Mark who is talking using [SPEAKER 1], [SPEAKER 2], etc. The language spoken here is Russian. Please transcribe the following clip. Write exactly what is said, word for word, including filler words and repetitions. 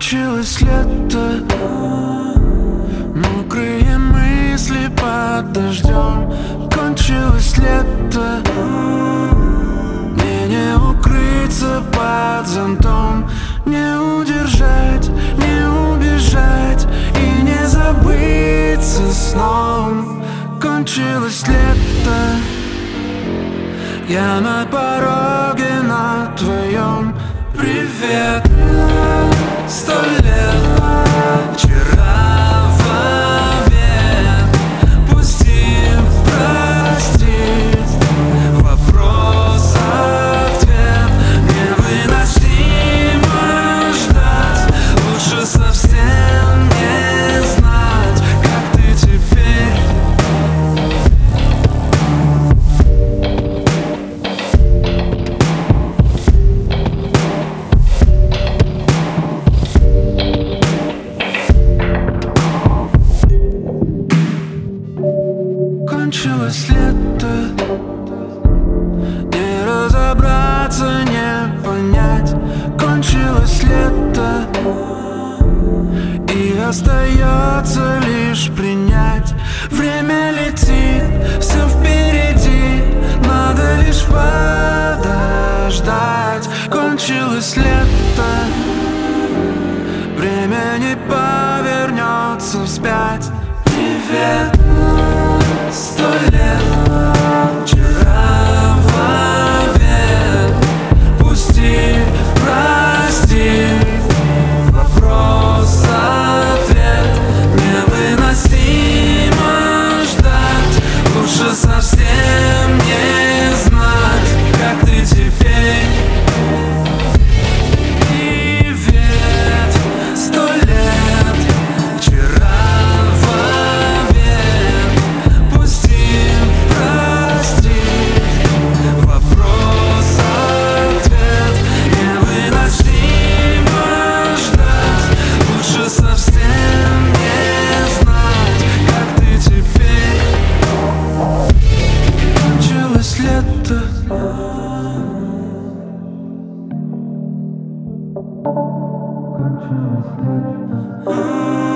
[SPEAKER 1] Кончилось лето, мокрые мысли под дождем. Кончилось лето, мне не укрыться под зонтом. Не удержать, не убежать и не забыться сном. Кончилось лето, я на пороге на твоем. Привет, сто лет, вчера в обед. Пусти, простить, вопрос-ответ. Невыносимо ждать, лучше совсем не знать, как ты теперь. Кончилось лето, не разобраться, не понять. Кончилось лето, и остается лишь принять. Время летит, все впереди, надо лишь подождать. Кончилось лето, время не повернется вспять. Привет, сто лет, вчера в обед. Пусти, прости, вопрос-ответ. Невыносимо ждать, лучше совсем не знать, как ты теперь. Привет, сто лет, вчера в обед. Пусти, прости, вопрос-ответ. Невыносимо ждать, лучше совсем не знать, как ты теперь. Кончилось лето, кончилось лето.